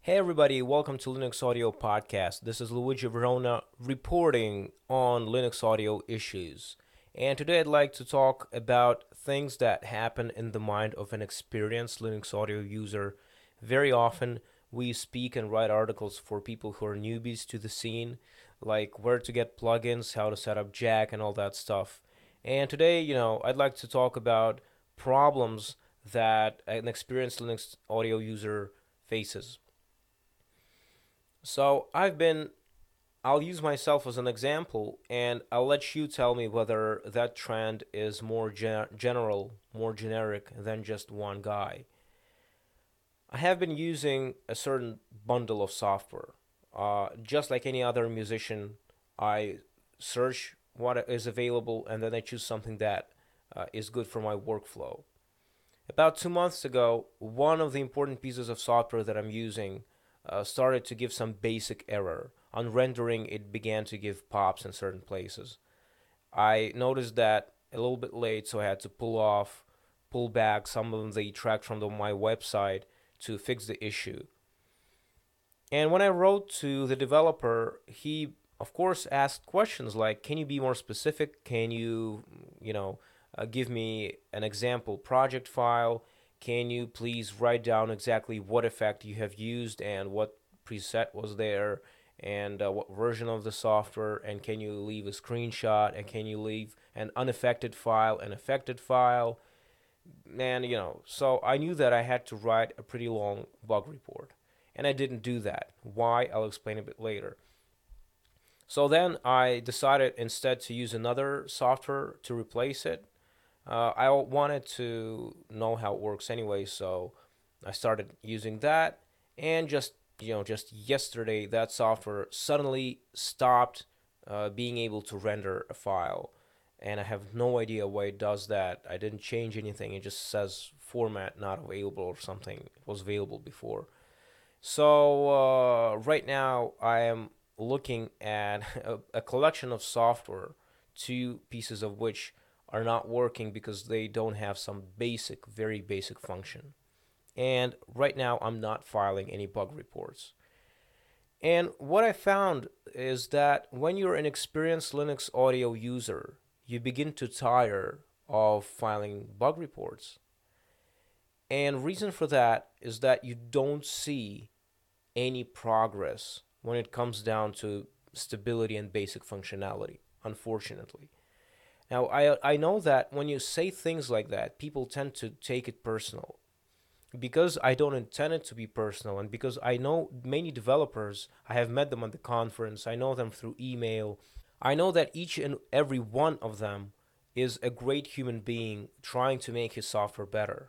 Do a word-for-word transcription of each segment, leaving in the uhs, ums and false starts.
Hey everybody, welcome to Linux Audio Podcast. This is Luigi Verona reporting on Linux audio issues. And today I'd like to talk about things that happen in the mind of an experienced Linux audio user. Very often we speak and write articles for people who are newbies to the scene, like where to get plugins, how to set up Jack, and all that stuff. And today, you know, I'd like to talk about problems that an experienced Linux audio user faces. So I've been, I'll use myself as an example, and I'll let you tell me whether that trend is more gen- general, more generic than just one guy. I have been using a certain bundle of software. Uh, just like any other musician, I search what is available and then I choose something that uh, is good for my workflow. About two months ago, one of the important pieces of software that I'm using uh, started to give some basic error. On rendering, it began to give pops in certain places. I noticed that a little bit late, so I had to pull off, pull back some of the tracks from the, my website to fix the issue. And when I wrote to the developer, he, of course, asked questions like, "Can you be more specific? Can you, you know, uh, give me an example project file? Can you please write down exactly what effect you have used and what preset was there and uh, what version of the software? And can you leave a screenshot? And can you leave an unaffected file, an affected file?" And, you know, so I knew that I had to write a pretty long bug report. And I didn't do that. Why? I'll explain a bit later. So then I decided instead to use another software to replace it. Uh, I wanted to know how it works anyway, so I started using that. And just you know, just yesterday, that software suddenly stopped uh, being able to render a file, and I have no idea why it does that. I didn't change anything. It just says format not available or something. It was available before. So uh, right now I am looking at a, a collection of software, two pieces of which are not working because they don't have some basic, very basic function. And right now I'm not filing any bug reports. And what I found is that when you're an experienced Linux audio user, you begin to tire of filing bug reports. And reason for that is that you don't see any progress when it comes down to stability and basic functionality, unfortunately. Now, I, I know that when you say things like that, people tend to take it personal. Because I don't intend it to be personal, and because I know many developers, I have met them at the conference, I know them through email, I know that each and every one of them is a great human being trying to make his software better.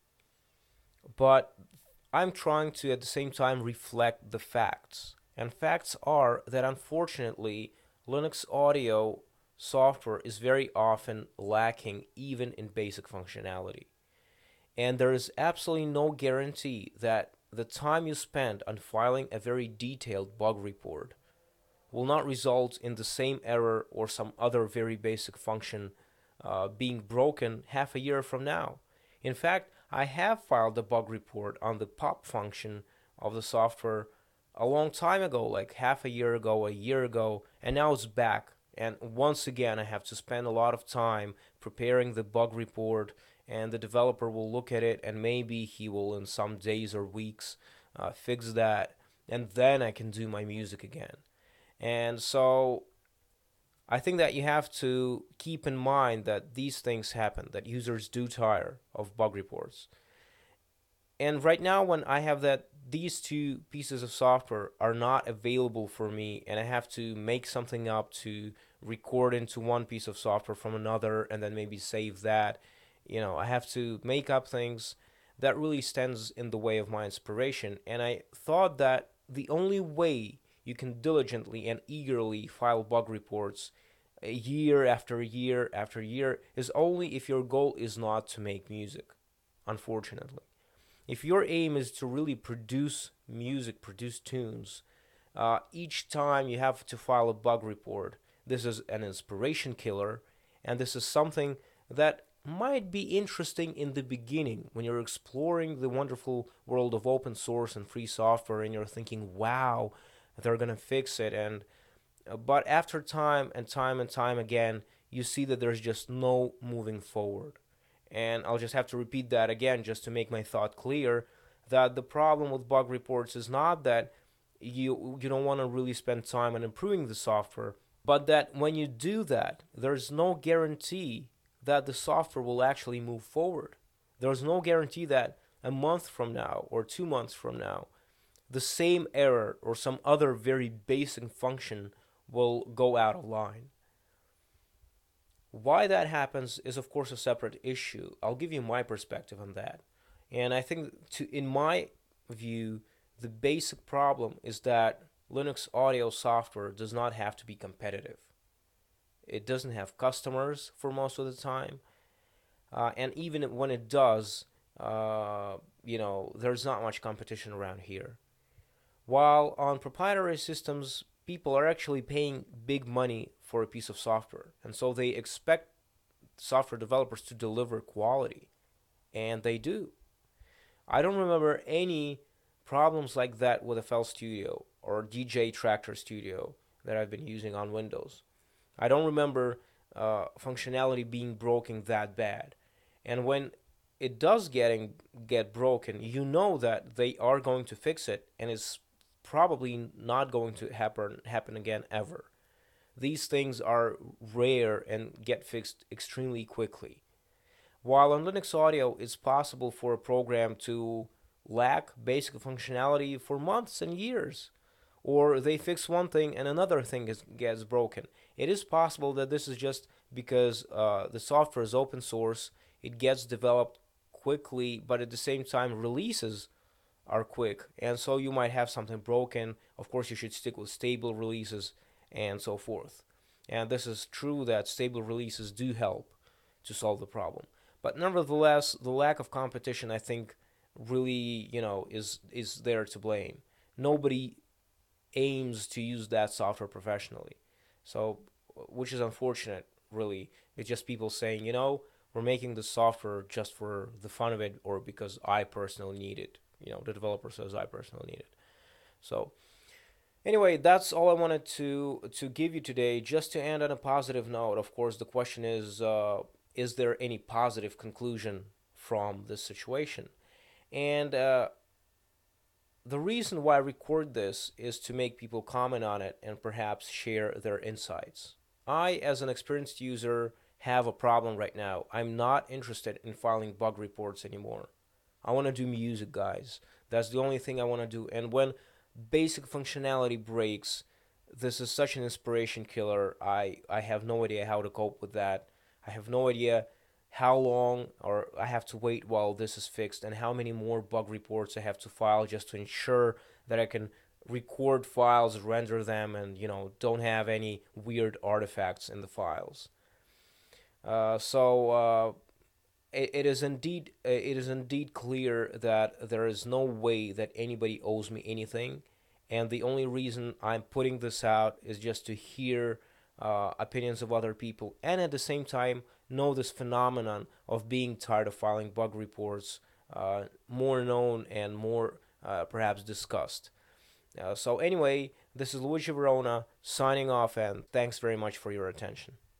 But I'm trying to at the same time reflect the facts. And facts are that unfortunately, Linux audio software is very often lacking even in basic functionality. And there is absolutely no guarantee that the time you spend on filing a very detailed bug report will not result in the same error or some other very basic function uh, being broken half a year from now. In fact, I have filed a bug report on the pop function of the software a long time ago, like half a year ago, a year ago, and now it's back. And once again, I have to spend a lot of time preparing the bug report, and the developer will look at it, and maybe he will, in some days or weeks, uh, fix that, and then I can do my music again. And so I think that you have to keep in mind that these things happen, that users do tire of bug reports. And right now, when I have that, these two pieces of software are not available for me, and I have to make something up to record into one piece of software from another, and then maybe save that. You know, I have to make up things that really stands in the way of my inspiration. And I thought that the only way you can diligently and eagerly file bug reports a year after year after year is only if your goal is not to make music, unfortunately. If your aim is to really produce music, produce tunes, uh, each time you have to file a bug report, this is an inspiration killer, and this is something that might be interesting in the beginning when you're exploring the wonderful world of open source and free software and you're thinking, wow, they're going to fix it. And uh, but after time and time and time again, you see that there's just no moving forward. And I'll just have to repeat that again just to make my thought clear, that the problem with bug reports is not that you you don't want to really spend time on improving the software, but that when you do that, there's no guarantee that the software will actually move forward. There's no guarantee that a month from now or two months from now, the same error or some other very basic function will go out of line. Why that happens is, of course, a separate issue. I'll give you my perspective on that. And I think, to, in my view, the basic problem is that Linux audio software does not have to be competitive. It doesn't have customers for most of the time, uh, and even when it does, uh, you know, there's not much competition around here. While on proprietary systems, people are actually paying big money for a piece of software, and so they expect software developers to deliver quality, and they do. I don't remember any problems like that with F L Studio or D J Tractor Studio that I've been using on Windows. I don't remember uh, functionality being broken that bad. And when it does getting get broken, you know that they are going to fix it, and it's probably not going to happen happen again ever. These things are rare and get fixed extremely quickly. While on Linux Audio, it's possible for a program to lack basic functionality for months and years, or they fix one thing and another thing is, gets broken. It is possible that this is just because uh, the software is open source, it gets developed quickly, but at the same time, releases are quick, and so you might have something broken. Of course, you should stick with stable releases and so forth. And this is true that stable releases do help to solve the problem. But nevertheless, the lack of competition, I think, really, you know, is is there to blame. Nobody aims to use that software professionally. So, which is unfortunate, really. It's just people saying, you know, we're making the software just for the fun of it or because I personally need it. You know, the developer says I personally need it. So, anyway, that's all I wanted to to give you today. Just to end on a positive note, of course, the question is, uh, is there any positive conclusion from this situation? And uh, the reason why I record this is to make people comment on it and perhaps share their insights. I, as an experienced user, have a problem right now. I'm not interested in filing bug reports anymore. I want to do music, guys. That's the only thing I want to do. And when basic functionality breaks, this is such an inspiration killer. I, I have no idea how to cope with that. I have no idea how long or I have to wait while this is fixed and how many more bug reports I have to file just to ensure that I can record files, render them, and you know don't have any weird artifacts in the files. Uh, so uh, it, it is indeed it is indeed clear that there is no way that anybody owes me anything, and the only reason I'm putting this out is just to hear uh, opinions of other people, and at the same time know this phenomenon of being tired of filing bug reports uh, more known and more uh, perhaps discussed. Uh, so anyway, this is Luigi Verona signing off, and thanks very much for your attention.